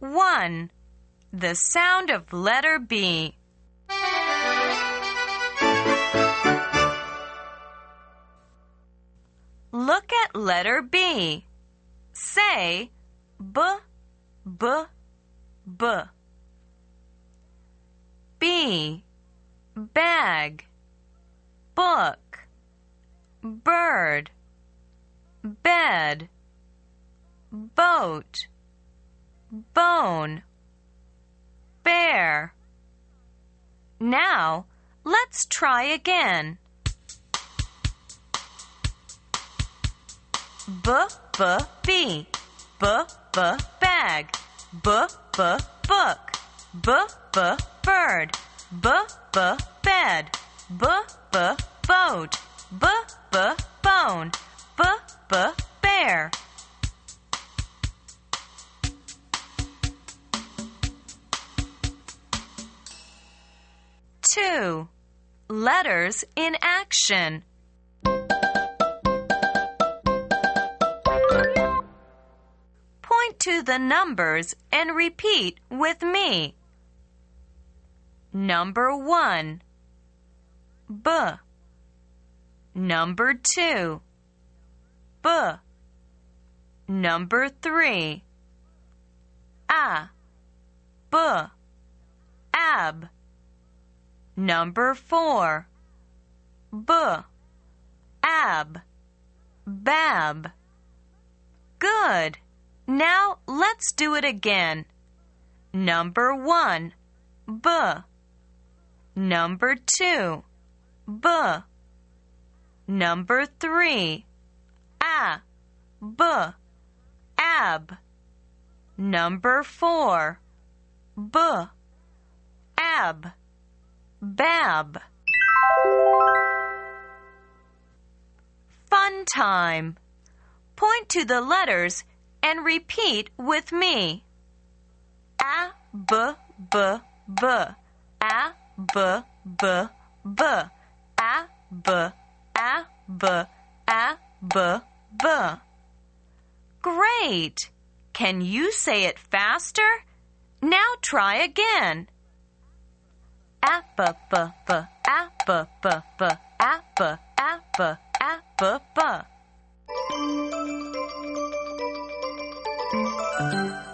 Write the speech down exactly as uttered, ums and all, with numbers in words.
one. The sound of letter B. Look at letter B. Say b, b, b. B, bag, book, bird, bed, boat, bone, bear. Now, let's try again. B, b, b, b, b, bag, b, b, book, b, b, bird, b, b, bed, b, b, boat, b, b, bone, b, b, bear. Two. Letters in action. Point to the numbers and repeat with me. Number one, B. Number two, B. Number three, A, B, ab. Number four, B, ab, bab. Good. Now let's do it again. Number one, B. Number two, B. Number three, A, B, ab. Number four, B, ab, bab. Fun time. Point to the letters and repeat with me. A, b, b, b. A, b, b, b. A, b, a, b, a, b, b. Great! Can you say it faster? Now try again. A, b, b, b. A, b, b, b. A, b, a, b, a, b, b.